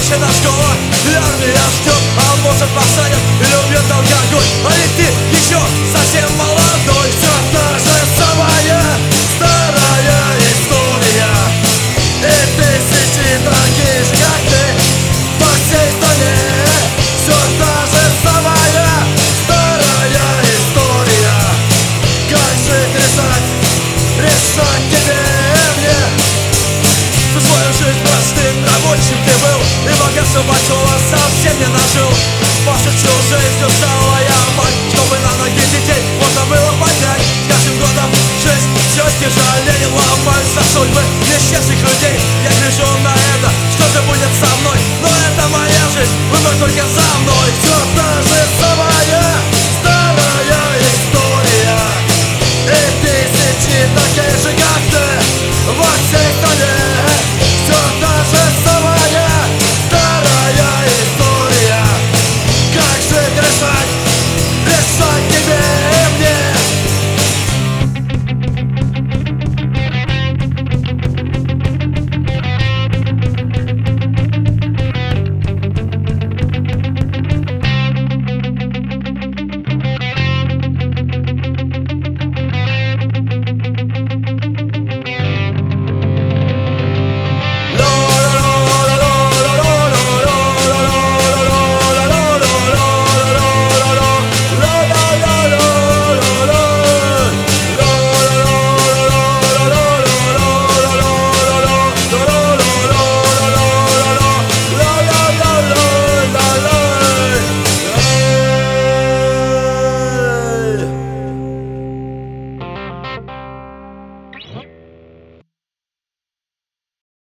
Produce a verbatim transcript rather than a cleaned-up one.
закончена школа, и армия ждет, а может посадят и любят алкоголь. А ведь ты еще совсем молодой. Все та же самая старая история, и тысячи таких же, как ты, по всей стране. Все та же самая старая история. Как жить, решать, решать тебе и мне. Всю свою жизнь простым рабочим ты был, и богатства большого совсем не нажил.